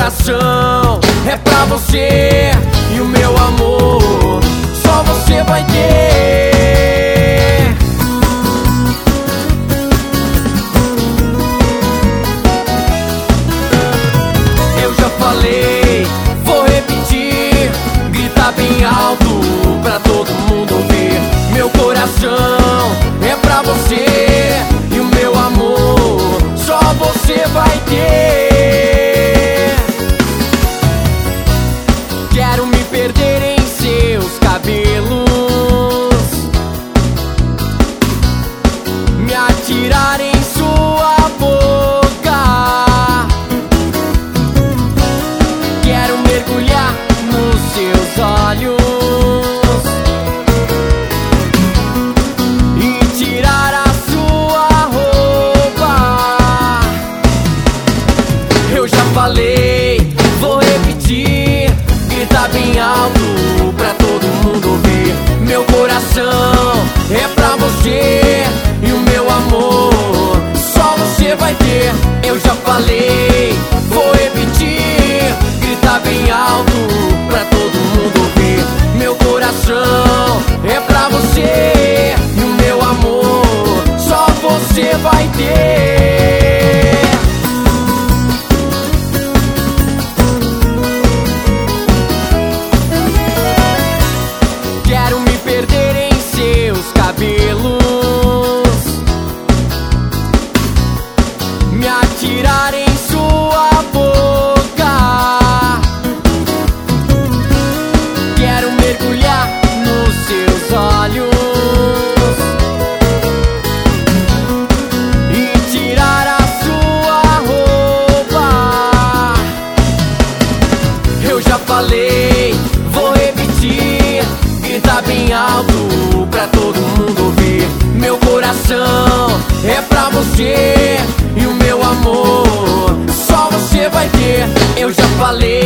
coração é pra você, e o meu amor só você vai ter. Eu já falei, vou repetir, gritar bem alto pra todo mundo ouvir. Meu coração é pra você, e o meu amor só você vai ter. Quero me perder em seus cabelos, me atirar em sua boca. Quero mergulhar nos seus olhos e tirar a sua roupa. Eu já falei, vou repetir, gritar bem alto pra todo mundo ouvir. Meu coração é pra você, e o meu amor só você vai ter. Eu já falei, vou repetir, gritar bem alto pra todo mundo ouvir. Meu coração é pra você, e o meu amor só você vai ter. Quero me perder em seus cabelos, me atirar em sua boca. Quero mergulhar nos seus olhos e tirar a sua roupa. Eu já falei, vou repetir, gritar bem alto pra todo mundo ouvir. Meu coração é pra você, e o meu amor só você vai ter. Eu já falei,